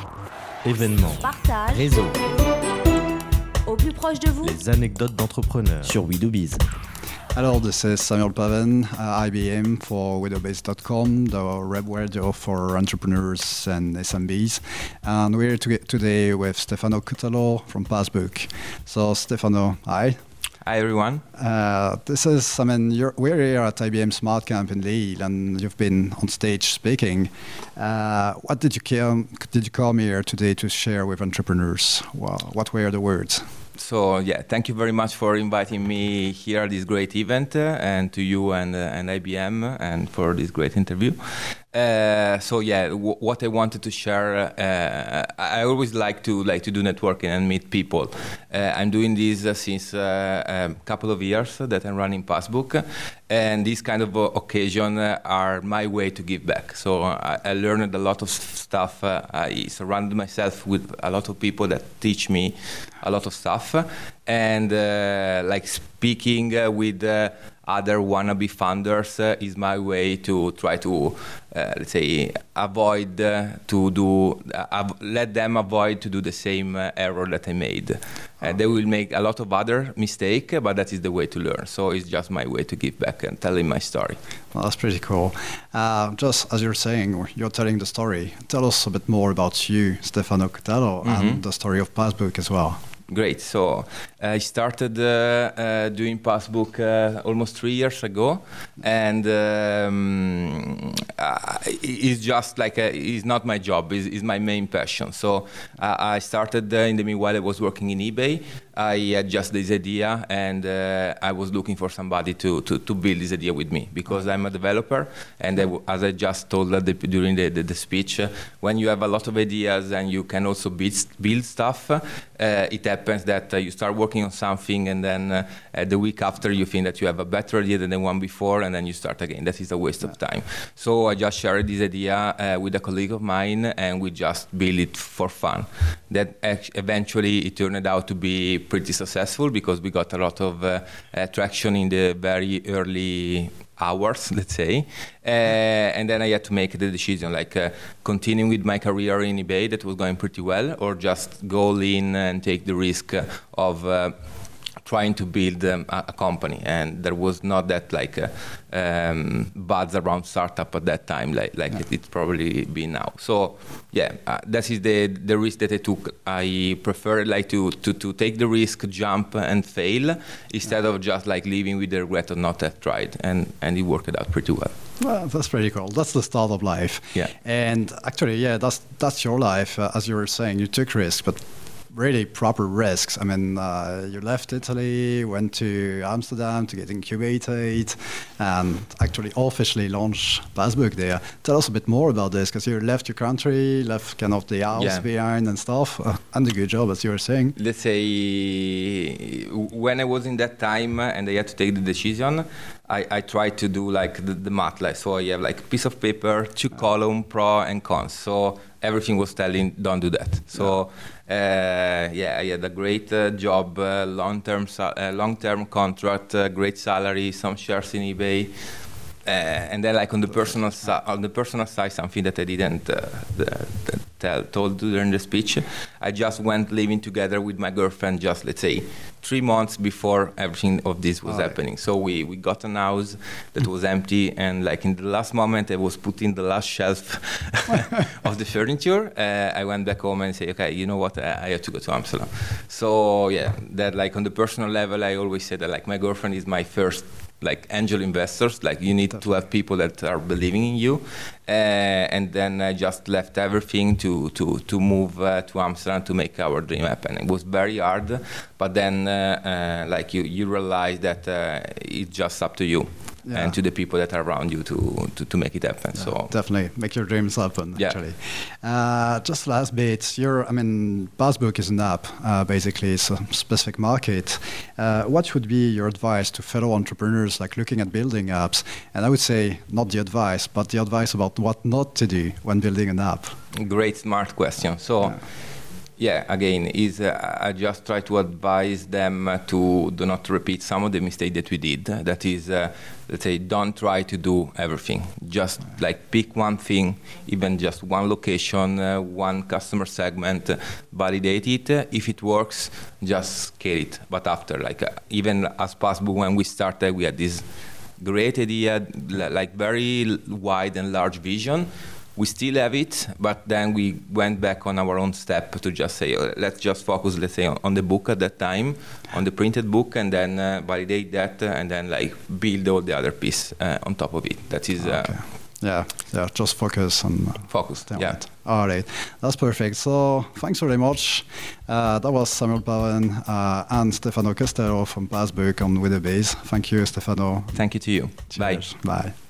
Événements, Partage, réseau, au plus proche de vous. les anecdotes d'entrepreneurs sur We Do Biz. Hello, this is Samuel Pavan, IBM for widowbase.com, the web radio for entrepreneurs and SMBs. And we're today with Stefano Cutalo from Passbook. So, Stefano, hi. Hi, everyone. We're here at IBM Smart Camp in Lille, and you've been on stage speaking. What did you come here today to share with entrepreneurs? Well, what were the words? So, thank you very much for inviting me here at this great event, and to you and IBM, and for this great interview. What I wanted to share, I always like to do networking and meet people. I'm doing this since a couple of years that I'm running Passbook, and these kind of occasion are my way to give back. So I learned a lot of stuff. I surrounded myself with a lot of people that teach me a lot of stuff, and speaking with other wannabe founders is my way to try to, let them avoid to do the same error that I made. They will make a lot of other mistakes, but that is the way to learn. So it's just my way to give back and telling my story. Well, that's pretty cool. Just as you're saying, you're telling the story. Tell us a bit more about you, Stefano Cutalo, and the story of Passbook as well. Great. So I started doing Passbook almost 3 years ago, and it's just it's not my job. It's my main passion. So I started in the meanwhile I was working in eBay. I had just this idea, and I was looking for somebody to build this idea with me, because I'm a developer, and as I just told during the speech, when you have a lot of ideas and you can also build stuff, it happens that you start working on something, and then the week after you think that you have a better idea than the one before, and then you start again. That is a waste of time. So I just shared this idea with a colleague of mine, and we just built it for fun. That eventually it turned out to be pretty successful, because we got a lot of traction in the very early hours, let's say, and then I had to make the decision, continuing with my career in eBay that was going pretty well, or just go all in and take the risk of trying to build a company. And there was not that buzz around startup at that time, it's probably been now. So that is the risk that I took. I prefer to take the risk, jump and fail, instead of just living with the regret of not have tried, and it worked out pretty well. Well, that's pretty cool. That's the start of life. Yeah. And actually, that's your life. As you were saying, you took risks, but really proper risks. You left Italy, went to Amsterdam to get incubated, and actually officially launched Passbook there. Tell us a bit more about this, because you left your country, left kind of the house behind and stuff, and a good job, as you were saying. Let's say, when I was in that time and I had to take the decision, I tried to do the math. So I have a piece of paper, 2 column, pro and cons. So everything was telling, don't do that. So I had a great job, long-term contract, great salary, some shares in eBay. And then on the personal side, something that I didn't told during the speech, I just went living together with my girlfriend, just let's say 3 months before everything of this was happening. So we got an house that was empty, and in the last moment I was putting the last shelf of the furniture. I went back home and say, okay, you know what, I have to go to Amsterdam. So that on the personal level, I always say that my girlfriend is my first angel investors. You need to have people that are believing in you, and then I just left everything to move to Amsterdam to make our dream happen. It was very hard, but then you realize that it's just up to you. And to the people that are around you to make it happen. Yeah, so definitely make your dreams happen. Actually, just last bit. Passbook is an app. Basically, it's a specific market. What would be your advice to fellow entrepreneurs looking at building apps? And I would say not the advice, but the advice about what not to do when building an app. Great, smart question. So. Yeah, again, I just try to advise them to do not repeat some of the mistakes that we did. That is, let's say, don't try to do everything. Just like pick one thing, even just one location, one customer segment, validate it. If it works, just scale it. But after, even as possible, when we started, we had this great idea, like very wide and large vision. We still have it, but then we went back on our own step to just say, let's just focus, let's say, on the book at that time, on the printed book, and then validate that, and then build all the other piece on top of it. That is... Okay. Yeah, just focus on... Focus, yeah. It. All right, that's perfect. So thanks very much. That was Samuel Bowen and Stefano Castello from Passbook on With the Bees. Thank you, Stefano. Thank you to you. Cheers. Bye.